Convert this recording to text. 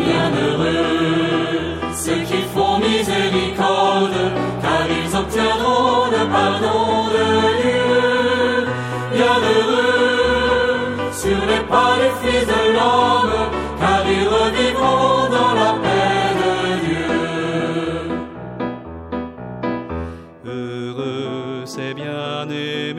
Bienheureux ceux qui font miséricorde, car ils obtiendront le pardon de Dieu. Bienheureux sur les pas des fils de l'homme, car ils revivront dans la paix de Dieu. Heureux ces bien-aimés